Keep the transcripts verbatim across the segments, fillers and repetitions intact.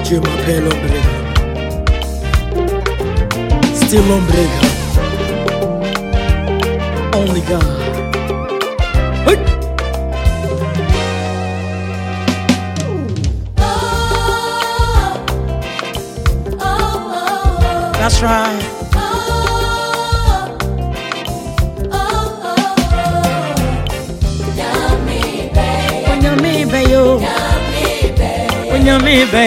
Je m'appelle Ombrega. Still Ombrega. Only God. Hey. That's right. Nyami be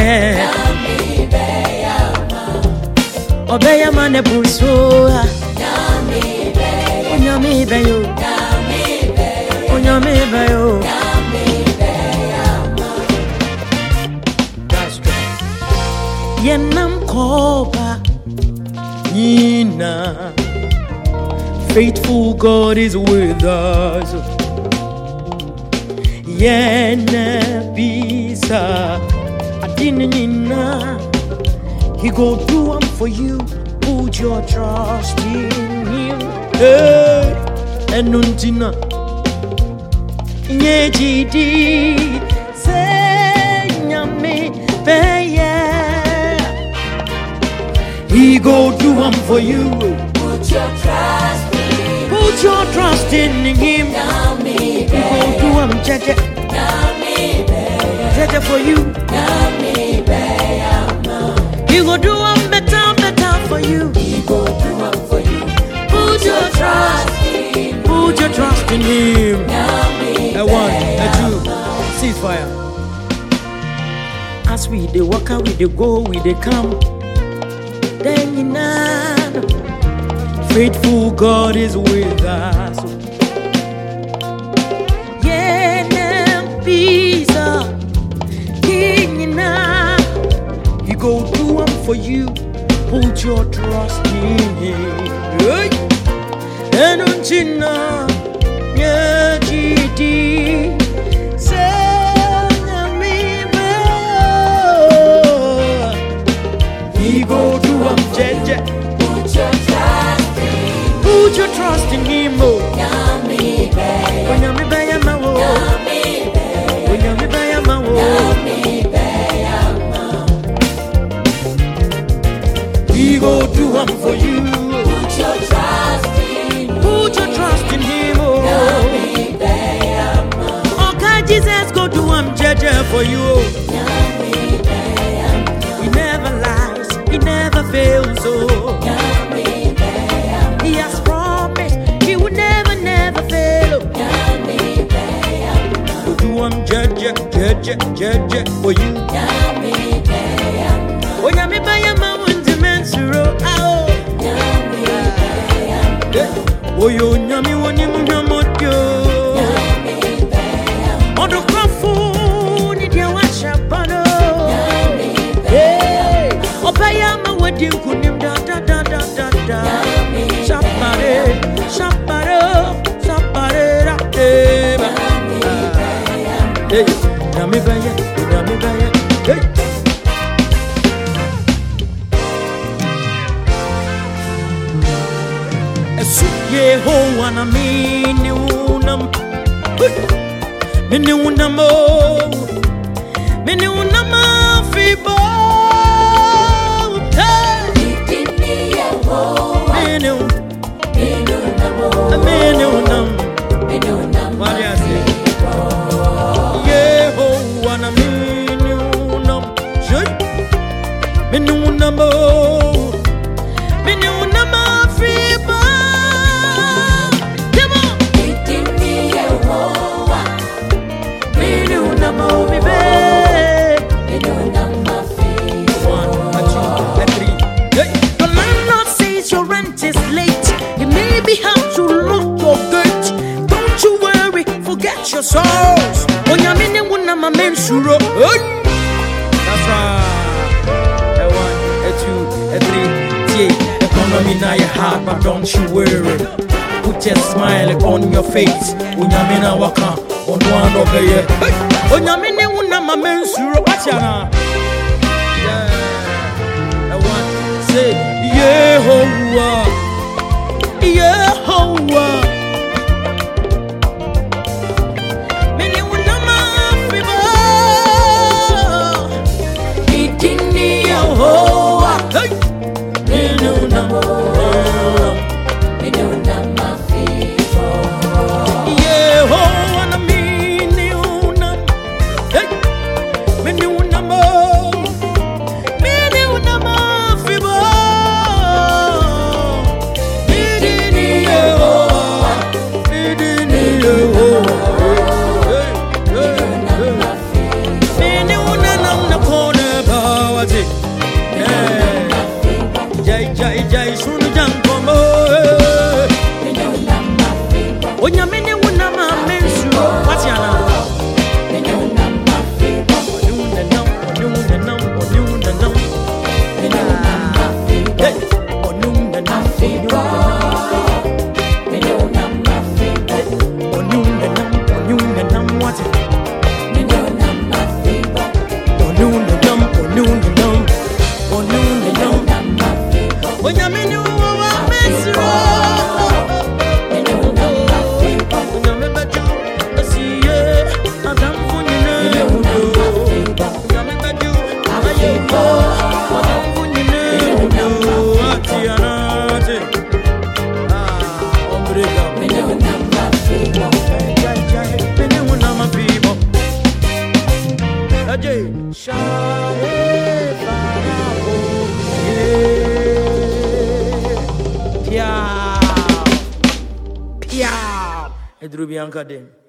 Obeya mane buso Nyami be Nyami be yo Nyami be yo That's good. Yenam koba Nina Faithful God is with us. Yena bisa Adinina, He go do one for you. Put your trust in Him. Hey, Enuntina, Nyejidi, say nyame beye. He go do one for you. Put your trust in Him. Put your trust in Him. He go do one, Jaja. Jaja for you. He go do one better, better for you. He go do one for you. Put your trust in Him. Put your trust in Him. A one, a two, ceasefire. As we dey walk out, we dey go, we dey come. Then you know, faithful God is with us. Yeah, now peace, King, you know, He go do one for you. Put your trust in Him. Hey, and until now, yeah, G D. He go do one, Jaja. Put your trust in Him. Put your trust in Him, oh. Nyami be. When you me buy a ma, oh. Nyami be. When you me buy a ma, oh. Nyami be. He go do one for you. Put your trust in Him. Put your trust in Him, oh. Nyami be. Oh, God, Jesus go do one, Jaja, for you, oh. He never lies, He never fails, oh. He has promised He would never, never fail. Go do one, Jaja, Jaja, Jaja, for you. When you me buy a mountain to mensuro, oh. Oh, you nyami wani munyamodio. Odo kafu ni dia washa bano. Hey, obaya ma wedi kunim da da da da da da. Shapare, shapare, shapare ra eba. Hey, nyami baya, nyami baya. Hey. Yehovah na mini unam, mini unamo, mini unama fibo. Mini Yehovah, mini un, mini unamo, mini unam, mini unama. What do you say? Yehovah na mini unam, mini unamo, mini unama fibo. Your souls on your mini one of my men suro. That's right. A one, a two, a three. Yeah, economy now you hard, but don't you worry. Put your smile on your face. On your mina waka on one of the year. On your mini one of my men suro. What's your name? Yeah, a one. Say Yehovah, Yehovah. Piao, piao. Edrubianka dem.